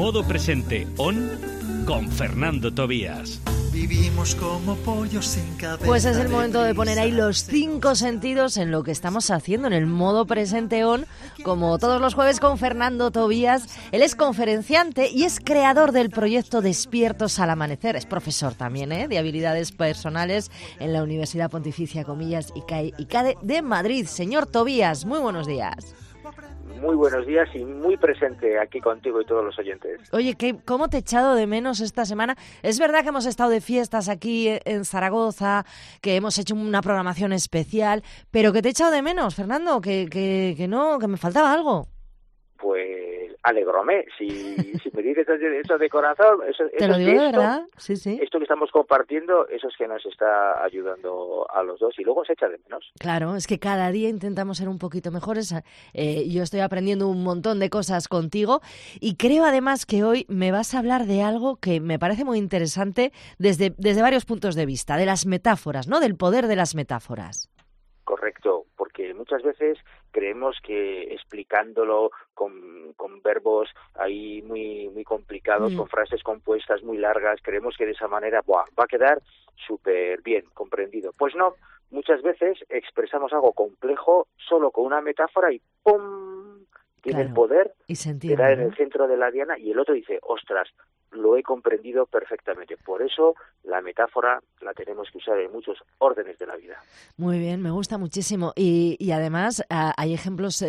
Modo Presente On con Fernando Tobías. Vivimos como pollos sin cabeza. Pues es el momento de poner ahí los 5 sentidos en lo que estamos haciendo en el Modo Presente On, como todos los jueves con Fernando Tobías. Él es conferenciante y es creador del proyecto Despiertos al Amanecer. Es profesor también, de habilidades personales en la Universidad Pontificia Comillas ICADE de Madrid. Señor Tobías, muy buenos días. Muy buenos días y muy presente aquí contigo y todos los oyentes. Oye, ¿cómo te he echado de menos esta semana? Es verdad que hemos estado de fiestas aquí en Zaragoza, que hemos hecho una programación especial, pero que te he echado de menos, Fernando, que no, que me faltaba algo. Pues alegróme, si me dices eso de corazón, te lo digo de verdad, sí. Esto que estamos compartiendo, eso es que nos está ayudando a los dos y luego se echa de menos. Claro, es que cada día intentamos ser un poquito mejores. Yo estoy aprendiendo un montón de cosas contigo y creo además que hoy me vas a hablar de algo que me parece muy interesante desde varios puntos de vista, de las metáforas, ¿no? Del poder de las metáforas. Correcto, porque muchas veces creemos que explicándolo con verbos ahí muy complicados, con frases compuestas muy largas, creemos que de esa manera va a quedar súper bien comprendido. Pues no, muchas veces expresamos algo complejo solo con una metáfora y ¡pum! Tiene el poder de dar en el centro de la diana y el otro dice, ostras, lo he comprendido perfectamente. Por eso la metáfora la tenemos que usar en muchos órdenes de la vida. Muy bien, me gusta muchísimo. Y además hay ejemplos...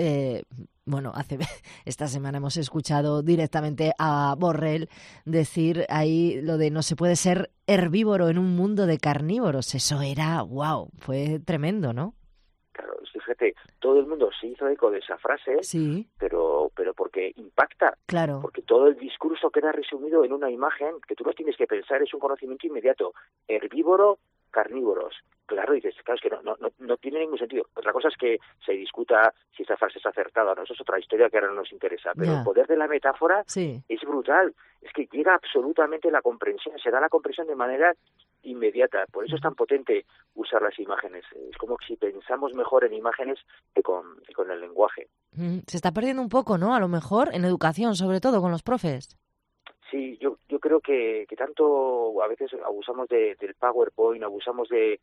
esta semana hemos escuchado directamente a Borrell decir ahí lo de no se puede ser herbívoro en un mundo de carnívoros. Eso era, fue tremendo, ¿no? Claro, fíjate, todo el mundo se hizo eco de esa frase, sí. pero porque impacta, claro. Porque todo el discurso queda resumido en una imagen que tú no tienes que pensar, es un conocimiento inmediato. Herbívoro, carnívoros. Claro, dices, claro, es que no tiene ningún sentido. Otra cosa es que se discuta si esa frase es acertada o no, eso es otra historia que ahora no nos interesa, pero el poder de la metáfora es brutal, es que llega absolutamente la comprensión, se da la comprensión de manera inmediata, por eso es tan potente usar las imágenes, es como si pensamos mejor en imágenes que con el lenguaje. Se está perdiendo un poco, ¿no? A lo mejor en educación, sobre todo con los profes. Sí, yo creo que tanto a veces abusamos del PowerPoint, abusamos de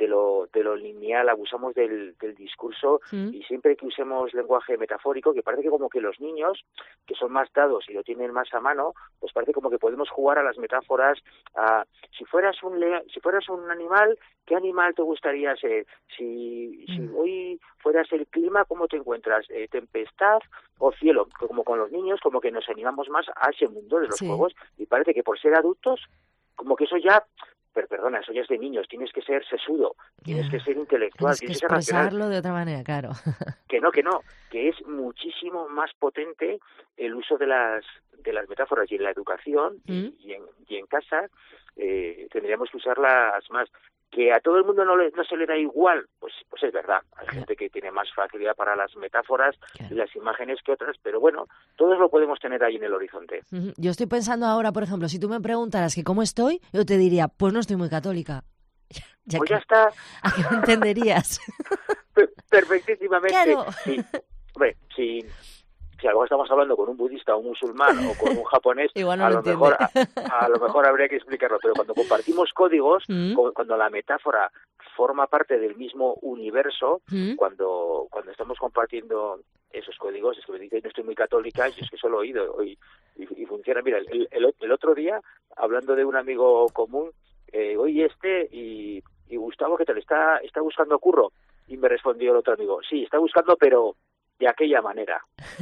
lo lineal, abusamos del discurso y siempre que usemos lenguaje metafórico, que parece que como que los niños, que son más dados y lo tienen más a mano, pues parece como que podemos jugar a las metáforas. Si fueras un animal, ¿qué animal te gustaría ser? Si hoy fueras el clima, ¿cómo te encuentras? ¿Tempestad o cielo? Como con los niños, como que nos animamos más a ese mundo de los juegos y parece que por ser adultos, como que eso ya... Pero perdona, eso ya es de niños, tienes que ser sesudo, tienes que ser intelectual, tienes que ser racional. expresarlo de otra manera, claro. Que no, que es muchísimo más potente el uso de las metáforas y en la educación y en casa tendríamos que usarlas más. Que a todo el mundo no se le da igual, pues es verdad. Hay gente que tiene más facilidad para las metáforas y las imágenes que otras, pero bueno, todos lo podemos tener ahí en el horizonte. Yo estoy pensando ahora, por ejemplo, si tú me preguntaras que cómo estoy, yo te diría, pues no estoy muy católica. Pues ya está. ¿A qué me entenderías? Perfectísimamente. Claro. Sí. Hombre, si algo estamos hablando con un budista o un musulmán o con un japonés, igual no a lo mejor habría que explicarlo, pero cuando compartimos códigos, cuando la metáfora forma parte del mismo universo, cuando estamos compartiendo esos códigos, es que me dicen, no estoy muy católica, yo es que solo he oído y funciona. Mira, el otro día, hablando de un amigo común, y Gustavo, ¿qué tal? ¿Está buscando curro? Y me respondió el otro amigo, sí, está buscando, pero de aquella manera.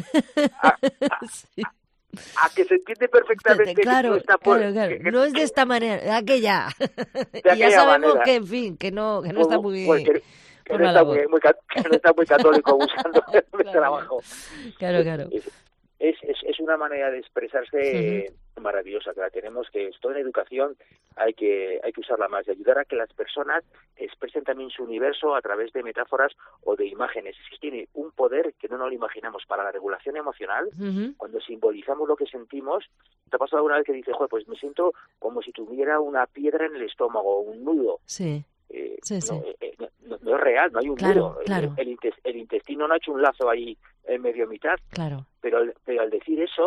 Sí. A que se entiende perfectamente. Claro, que no está no es de esta manera, de aquella. De y ya sabemos manera. Que, en fin, que no está muy... que no está muy católico buscando el trabajo. Claro. Es una manera de expresarse maravillosa, que la tenemos, que esto en educación hay que usarla más, de ayudar a que las personas expresen también su universo a través de metáforas o de imágenes. Es que tiene un poder que no nos lo imaginamos para la regulación emocional. Cuando simbolizamos lo que sentimos, ¿te ha pasado alguna vez que dices, pues me siento como si tuviera una piedra en el estómago, un nudo? Sí. No es real, no hay un nudo. Claro. El intestino no ha hecho un lazo ahí en medio mitad. Claro. Pero al decir eso,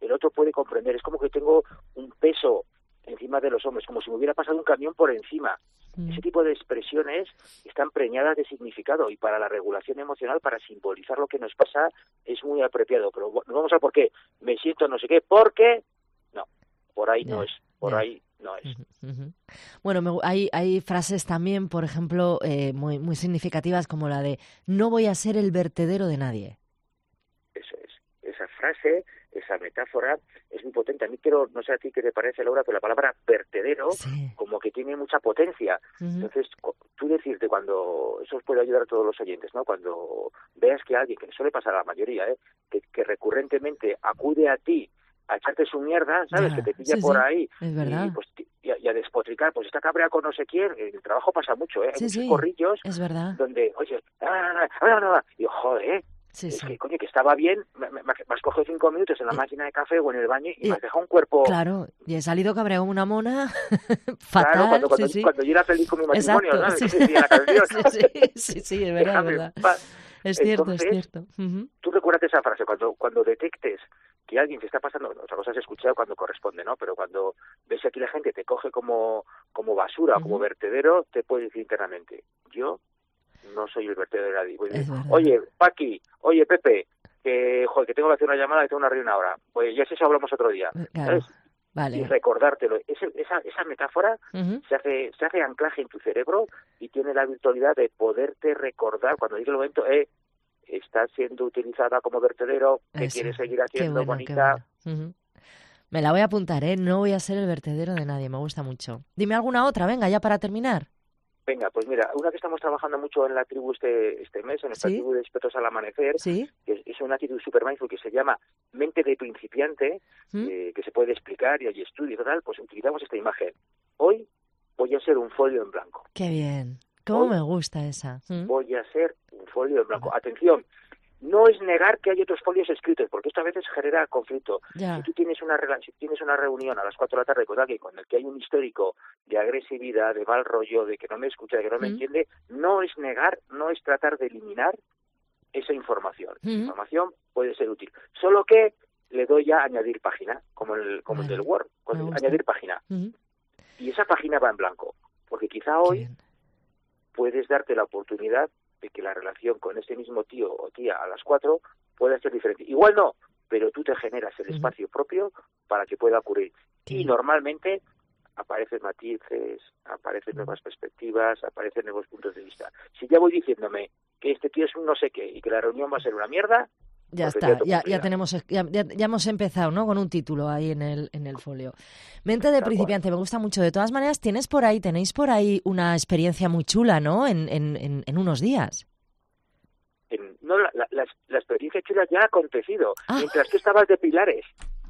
el otro puede comprender. Es como que tengo un peso encima de los hombros, como si me hubiera pasado un camión por encima. Ese tipo de expresiones están preñadas de significado y para la regulación emocional, para simbolizar lo que nos pasa, es muy apropiado. Pero vamos a por qué. Me siento no sé qué, ¿por qué? No, por ahí no es, por ahí no es. Bueno, hay frases también, por ejemplo, muy, muy significativas como la de no voy a ser el vertedero de nadie. Eso es. Esa frase, esa metáfora es muy potente. A mí no sé a ti qué te parece, Laura, pero la palabra vertedero como que tiene mucha potencia. Entonces, tú decirte cuando, eso os puede ayudar a todos los oyentes, ¿no? Cuando veas que alguien, que suele pasar a la mayoría, que recurrentemente acude a ti a echarte su mierda, ¿sabes? Que te pilla por ahí es verdad. Y a despotricar, pues está cabreado con no sé quién. En el trabajo pasa mucho, ¿eh? Hay muchos corrillos es verdad. donde, oye, y yo, joder, que, coño, que estaba bien, me has cogido 5 minutos en la máquina de café o en el baño y me has dejado un cuerpo... Claro, y he salido cabreado una mona fatal. Claro, cuando yo era feliz con mi matrimonio, ¿sabes? ¿Qué decía la canción? Sí, es verdad, es verdad. Es cierto, Entonces, es cierto. Tú recuérdate esa frase, cuando detectes que alguien te está pasando, otra cosa es escuchar cuando corresponde, ¿no? Pero cuando ves que aquí la gente te coge como basura o como vertedero, te puedes decir internamente, yo no soy el vertedero de nadie. Oye, Paqui, oye, Pepe, que tengo que hacer una llamada, que tengo una reunión ahora. Pues ya si eso hablamos otro día. Claro. ¿Sabes? Vale. Y recordártelo. Esa metáfora se hace anclaje en tu cerebro y tiene la virtualidad de poderte recordar cuando llegue el momento, está siendo utilizada como vertedero, que quieres seguir haciendo, bonita. Me la voy a apuntar, no voy a ser el vertedero de nadie, me gusta mucho. Dime alguna otra, venga, ya para terminar. Venga, pues mira, una que estamos trabajando mucho en la tribu este mes, en nuestra tribu de expertos al amanecer, que es una actitud super mindful que se llama mente de principiante, que se puede explicar y hay estudios y tal, pues utilizamos esta imagen. Hoy voy a ser un folio en blanco. Qué bien, cómo me gusta esa. Voy a ser un folio en blanco. Atención, no es negar que hay otros folios escritos, porque esto a veces genera conflicto. Si tú tienes una reunión a las 4 de la tarde con alguien con el que hay un histórico de agresividad, de mal rollo, de que no me escucha, de que no me entiende, no es negar, no es tratar de eliminar esa información. La información puede ser útil. Solo que le doy a añadir página, como el del Word, añadir página. Y esa página va en blanco, porque quizá hoy puedes darte la oportunidad de que la relación con ese mismo tío o tía a las 4 pueda ser diferente. Igual no, pero tú te generas el espacio propio para que pueda ocurrir. Y normalmente aparecen matices, aparecen nuevas perspectivas, aparecen nuevos puntos de vista. Si ya voy diciéndome que este tío es un no sé qué y que la reunión va a ser una mierda, ya está, ya hemos empezado, ¿no? Con un título ahí en el folio. Mente de principiante, me gusta mucho. De todas maneras, tenéis por ahí una experiencia muy chula, ¿no? En unos días. No, la experiencia chula ya ha acontecido. Mientras tú estabas de Pilares,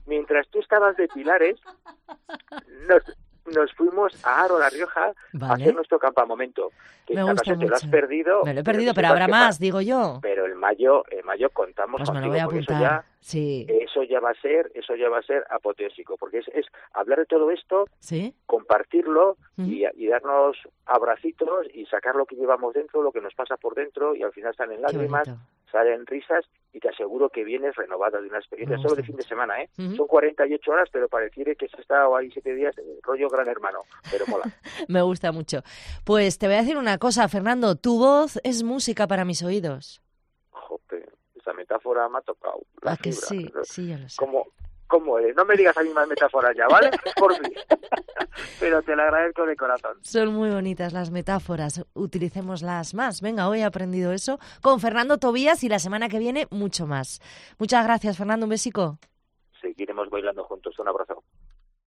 nos fuimos a Haro, La Rioja, a hacer nuestro campamento. Que me gusta mucho. Te lo has perdido. Me lo he perdido, pero habrá más, digo yo. Pero en mayo contamos pues contigo. Me lo voy a apuntar. Eso ya va a ser apoteósico, porque es hablar de todo esto, compartirlo y darnos abracitos y sacar lo que llevamos dentro, lo que nos pasa por dentro, y al final salen lágrimas, salen risas, y te aseguro que vienes renovada de una experiencia solo de fin de semana, Son 48 horas, pero pareciera que has estado ahí 7 días, rollo Gran Hermano, pero mola. Me gusta mucho. Pues te voy a decir una cosa, Fernando, tu voz es música para mis oídos. Joder, esa metáfora me ha tocado. ¿A que sí? Sí, ya lo sé. ¿Cómo eres? No me digas a mí más metáforas ya, ¿vale? Por mí. Pero te lo agradezco de corazón. Son muy bonitas las metáforas. Utilicémoslas más. Venga, hoy he aprendido eso con Fernando Tobías y la semana que viene mucho más. Muchas gracias, Fernando. Un besico. Seguiremos bailando juntos. Un abrazo.